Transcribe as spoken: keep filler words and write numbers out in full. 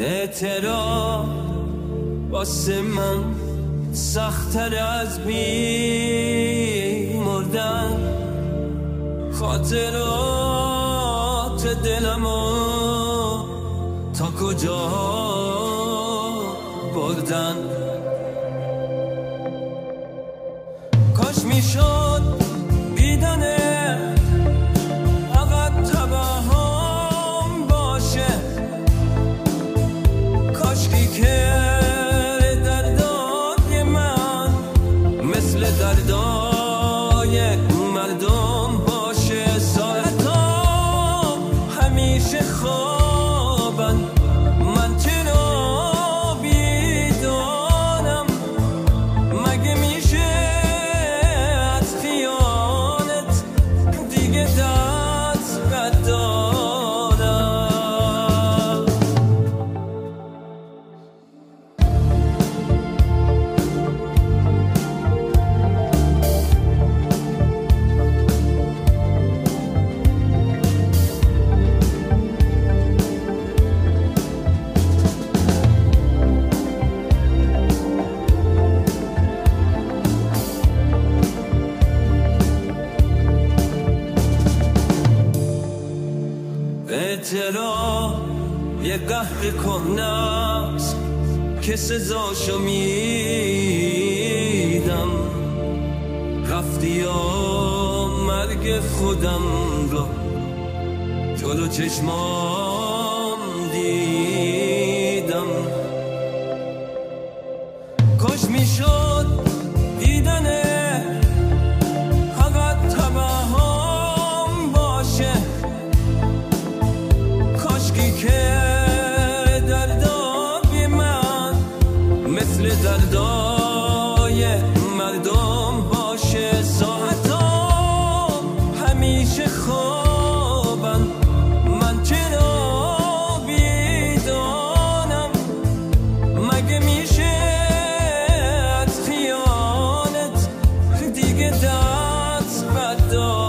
اعتراف واسه من سخت‌تر از می‌مردن، خاطرات دلمو تا کجا بردن. کاش میشد دیدنه فقط تباهم باشه، کاشکی که دردای من مثل دردای مردم باشه. ساعتا همیشه خوابن، من چرا بیدارم؟ مگه میشه از خیانت دیگه دست بردارم؟ اعتراف یه قهر کنست که سزاشو میدم، رفتی یا مرگ خودم رو جلو چشمام دیدم. کاش میشد دیدنه فقط تباهم باشه، کاشکی که دردای من مثل دردای مردم باشه. ساعتا همیشه خوابن، من چرا بیدارم؟ مگه میشه از خیانت دیگه دست بردارم؟